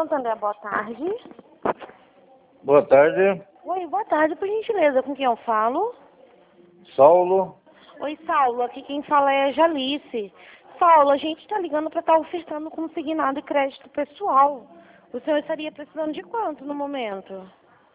Santander, boa tarde. Boa tarde, Oi, boa tarde, por gentileza, com quem eu falo? Saulo. Oi, Saulo, aqui quem fala é a Jalice. Saulo, a gente está ligando para estar ofertando consignado e crédito pessoal. O senhor estaria precisando de quanto no momento?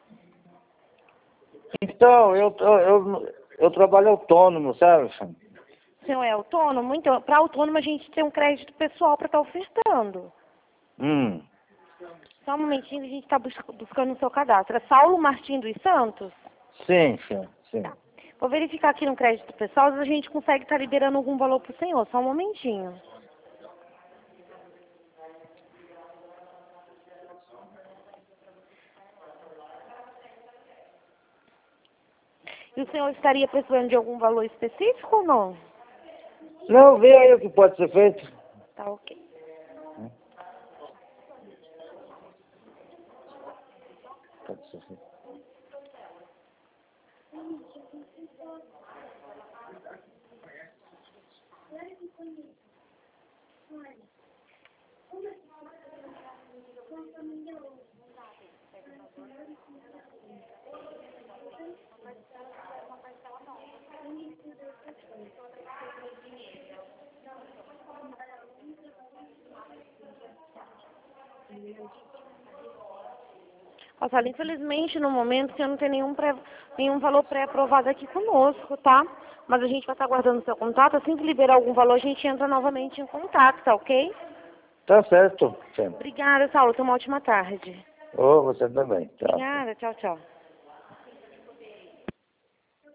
Então, eu trabalho autônomo, sabe? O senhor é autônomo? Então, para autônomo a gente tem um crédito pessoal para estar ofertando. Hum, Só um momentinho, a gente está buscando o seu cadastro. É Saulo Martins dos Santos? sim. Tá. Vou verificar aqui no crédito pessoal se a gente consegue estar liberando algum valor para o senhor. Só um momentinho. E o senhor estaria precisando de algum valor específico ou não? Não, vê aí o que pode ser feito. Tá ok. Pode ser feito. Olha, infelizmente, no momento, o senhor não tem nenhum valor pré-aprovado aqui conosco, tá? Mas a gente vai estar guardando o seu contato. Assim que liberar algum valor, a gente entra novamente em contato, tá ok? Tá certo, sim. Obrigada, Saulo. Tenha uma ótima tarde. Ô, você também. Tchau. Obrigada. Tchau, tchau.